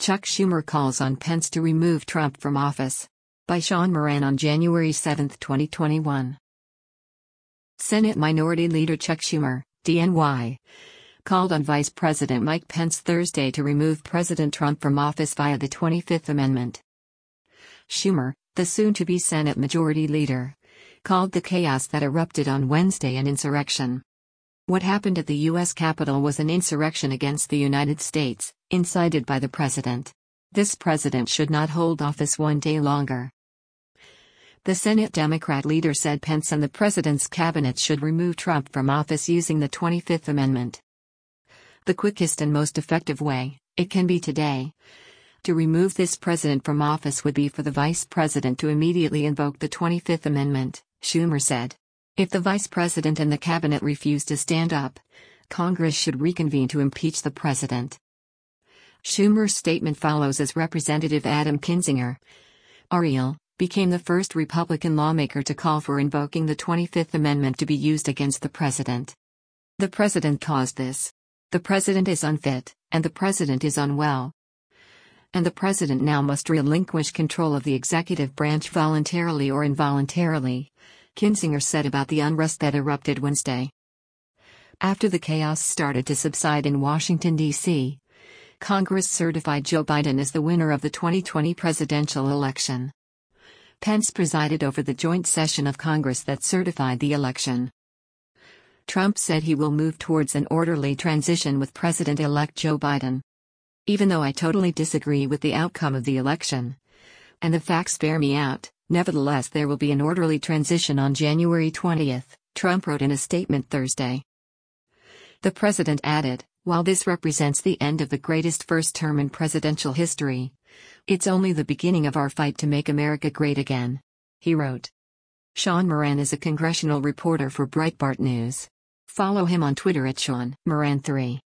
Chuck Schumer calls on Pence to remove Trump from office. By Sean Moran on January 7, 2021. Senate Minority Leader Chuck Schumer, DNY, called on Vice President Mike Pence Thursday to remove President Trump from office via the 25th Amendment. Schumer, the soon-to-be Senate Majority Leader, called the chaos that erupted on Wednesday an insurrection. What happened at the U.S. Capitol was an insurrection against the United States, incited by the president. This president should not hold office one day longer. The Senate Democrat leader said Pence and the president's cabinet should remove Trump from office using the 25th Amendment. The quickest and most effective way, it can be today, to remove this president from office would be for the vice president to immediately invoke the 25th Amendment, Schumer said. If the vice president and the cabinet refuse to stand up, Congress should reconvene to impeach the president. Schumer's statement follows as Representative Adam Kinzinger, Ariel, became the first Republican lawmaker to call for invoking the 25th Amendment to be used against the president. The president caused this. The president is unfit, and the president is unwell. And the president now must relinquish control of the executive branch voluntarily or involuntarily, Kinzinger said about the unrest that erupted Wednesday. After the chaos started to subside in Washington, D.C., Congress certified Joe Biden as the winner of the 2020 presidential election. Pence presided over the joint session of Congress that certified the election. Trump said he will move towards an orderly transition with President-elect Joe Biden. Even though I totally disagree with the outcome of the election, and the facts bear me out, nevertheless there will be an orderly transition on January 20, Trump wrote in a statement Thursday. The president added, while this represents the end of the greatest first term in presidential history, it's only the beginning of our fight to make America great again, he wrote. Sean Moran is a congressional reporter for Breitbart News. Follow him on Twitter at Sean Moran 3.